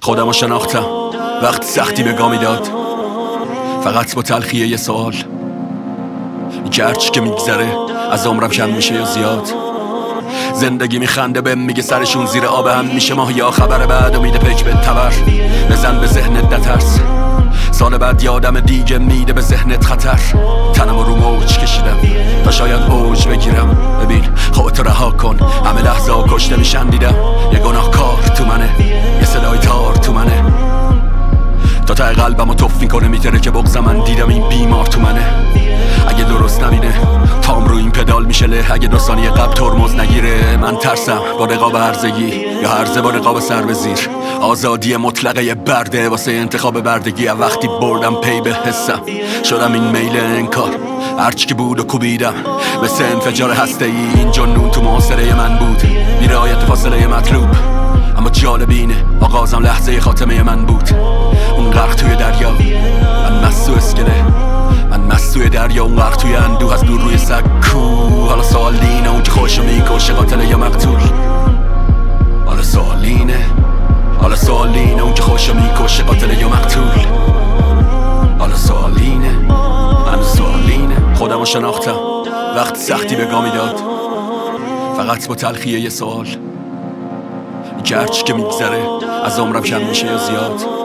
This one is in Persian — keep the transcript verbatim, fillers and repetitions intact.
خودم رو شناختم وقت سختی به گا میداد، فقط با تلخیه یه سوال، گرچ که میگذره از عمرم کم میشه یا زیاد. زندگی میخنده بهم میگه سرشون زیر آب هم میشه ماه، یا خبر بعد میده پک به تبر، بزن به ذهنت نترس، سال بعد یادم دیگه میده به ذهنت خطر. تنم رو موج کشیدم تا شاید اوج بگیرم، ببین خودت رها کن، همه لحظه ها کشته میشن دیدم، یه گناه کار تو منه، یه صدای تار تو منه، تا ته قلبم رو توف میکنه میتره که بغضم، من دیدم این بیمار تو منه. اگه درست نبینه تام رو این پدال میشه له، اگه دو ثانیه قبل ترمز نگیره من ترسم با رقاب هرزگی یا هرزه با رقاب سر به زیر. آزادی مطلقه برده واسه انتخاب بردگی، وقتی بردم پی به حسم شدم این میل انکار، هرچی که بود و کوبیدم مثل انفجار هسته ای. این جنون تو محاصره من بود بی رعایت فاصله مطلوب، اما جالب اینه آغازم لحظه خاتمه من بود. اون غرق توی دریا من مست و اسکله، من مست توی دریا اون غرق توی اندوه از دور روی سکو. حالا سوال اینه اون که خوشو میکشه قاتل یا مقتول، حالا سوال اینه حالا سوال اینه اون که خوشو میکشه قاتل یا مقتول، حالا سوال اینه من سوال اینه. خودم رو شناختم وقت سختی به گا میداد، فقط با تلخیه یه سوال، گرچ که میگذره از عمرم کم میشه یا زیاد.